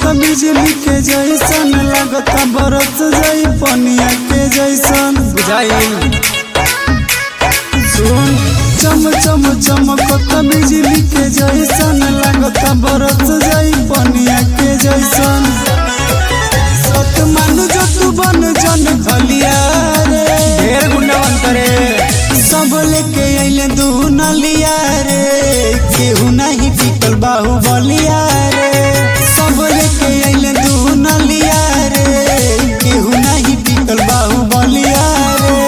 बिजली के जैसन लगता बरस जाई पनिया के जैसन बुझाई। सुन चम चम चमकत बिजली के जैसन लगता बरस जाई पनिया के जैसन। सत मानु जो तू बन जन भलिया रे ढेर गुंडा बन करे सब लेके अइले दू नलिया रे केहू नहीं टिकल बाहुबलिया रे सब लेके अइले दू नलिया रे केहू नहीं टिकल बाहुबलिया रे।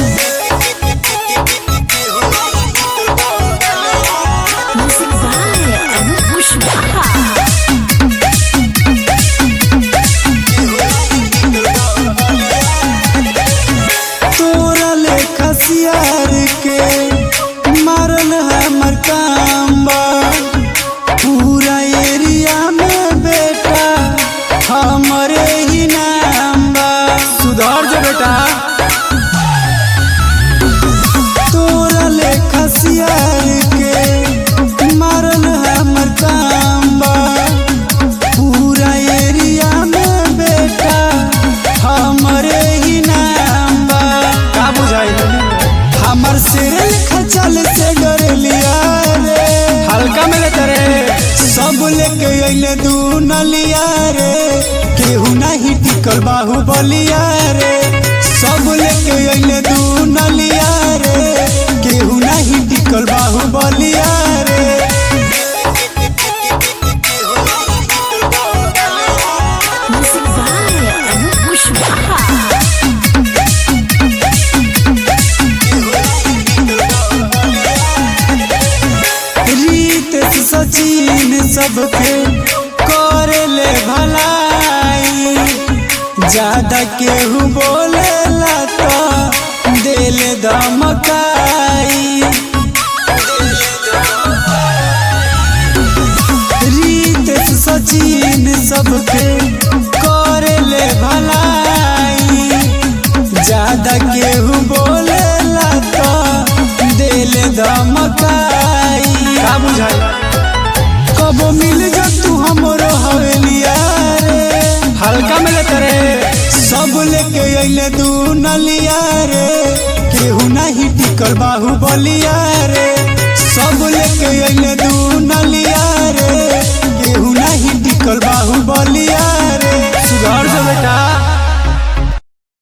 तोरा लेखा सियार के मारल हमर काम बा पूरा एरिया में बेटा हमरे ही नाम बा सुधार जो बेटा। तोरा लेखा सियार के मारल हमर काम बा पूरा एरिया में बेटा हमरे ही नाम बा का बुझाई हमर सिर खचल से डरलिया रे हल्का में लेते रे सब लेके अइले दू नलिया रे केहू नहीं टिकल बाहुबलिया रे सब लेके अइले दू नलिया रे केहू नहीं टिकल बाहुबलिया रे। सचिन सबके करे ले भलाई ज्यादा केहू बोलेला तो दिल धमकाई। रीत सचिन सबके करे ले भलाई ज्यादा केहू बोलेला तो दिल धमकाई का बुझाई। कब मिल जा तू हमरो हवेलिया रे हल्का में लेते रे सब लेके अइले दू नलिया रे केहू नहीं टिकल बाहुबलिया रे सब लेके अइले दू